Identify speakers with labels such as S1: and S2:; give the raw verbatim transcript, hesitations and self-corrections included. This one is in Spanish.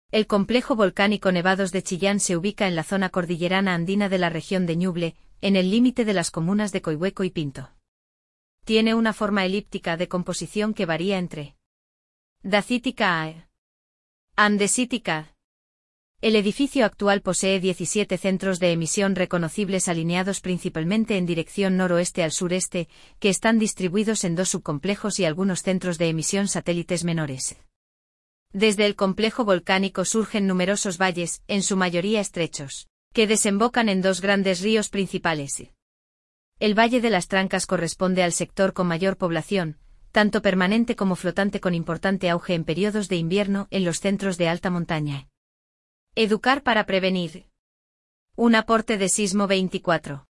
S1: El complejo volcánico Nevados de Chillán se ubica en la zona cordillerana andina de la región de Ñuble, en el límite de las comunas de Coihueco y Pinto. Tiene una forma elíptica de composición que varía entre dacítica a andesítica. El edificio actual posee diecisiete centros de emisión reconocibles alineados principalmente en dirección noroeste al sureste, que están distribuidos en dos subcomplejos y algunos centros de emisión satélites menores. Desde el complejo volcánico surgen numerosos valles, en su mayoría estrechos, que desembocan en dos grandes ríos principales. El Valle de las Trancas corresponde al sector con mayor población, tanto permanente como flotante, con importante auge en periodos de invierno en los centros de alta montaña. Educar para prevenir. Un aporte de Sismo veinticuatro.